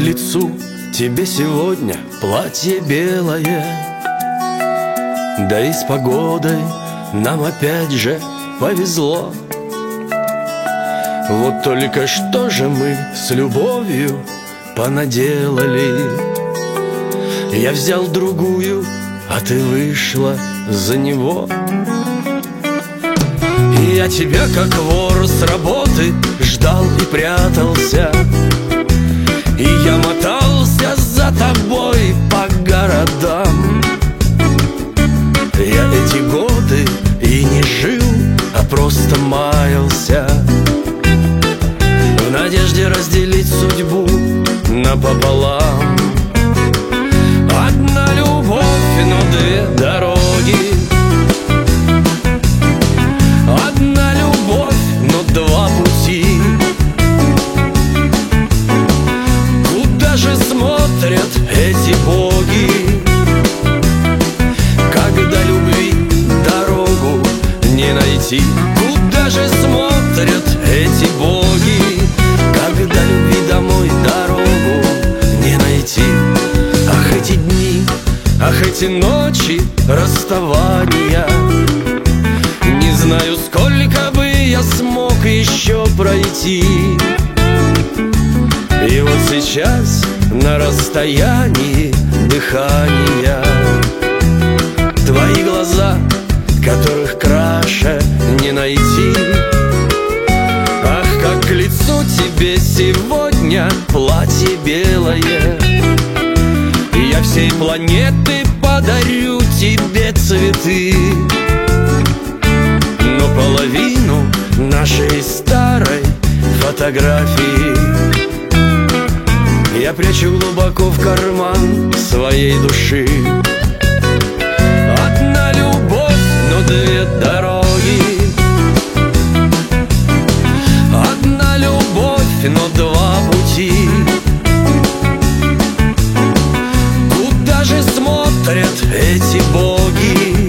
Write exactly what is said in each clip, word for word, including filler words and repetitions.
лицу тебе сегодня платье белое. Да и с погодой нам опять же повезло. Вот только что же мы с любовью понаделали. Я взял другую, а ты вышла за него. И я тебя, как вор с работы, ждал и прятался. И я мотался за тобой по городам. Я эти годы и не жил, а просто маялся, в надежде разделить судьбу напополам. Одна любовь, но две дороги. Одна любовь, но два пути. Куда же смотрят эти боги, когда любви дорогу не найти? Куда же смотрят эти боги, когда любви домой дорогу не найти? Ах, эти дни, ах, эти ночи расставания. Не знаю, сколько бы я смог еще пройти. И вот сейчас на расстоянии дыхания твои глаза, которых краше не найти. Ах, как к лицу тебе сегодня платье белое. Я всей планеты подарю тебе цветы, но половину нашей старой фотографии я прячу глубоко в карман своей души. Одна любовь, но две дороги. Одна любовь, но два пути. Куда же смотрят эти боги,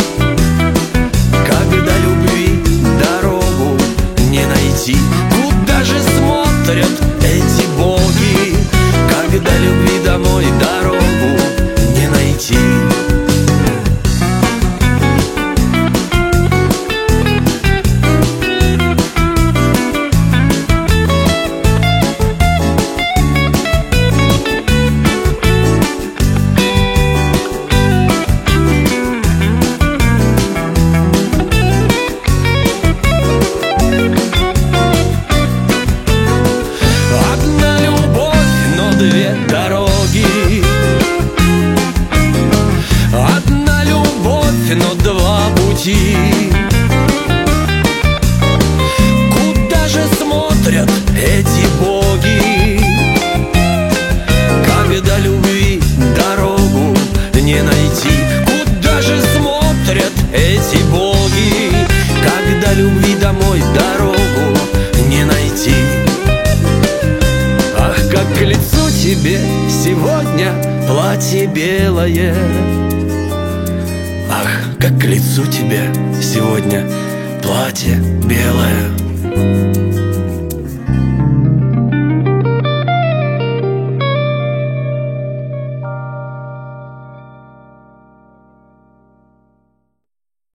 когда любви дорогу не найти? Куда же смотрят эти боги, когда любви домой дорогу не найти? Две дороги. Одна любовь, но два пути. Куда же смотрят эти боги, когда любви дорогу не найти? Куда же смотрят эти боги, когда любви домой дорогу не найти? Ах, как к лицу тебе сегодня платье белое. Ах, как к лицу тебе сегодня платье белое.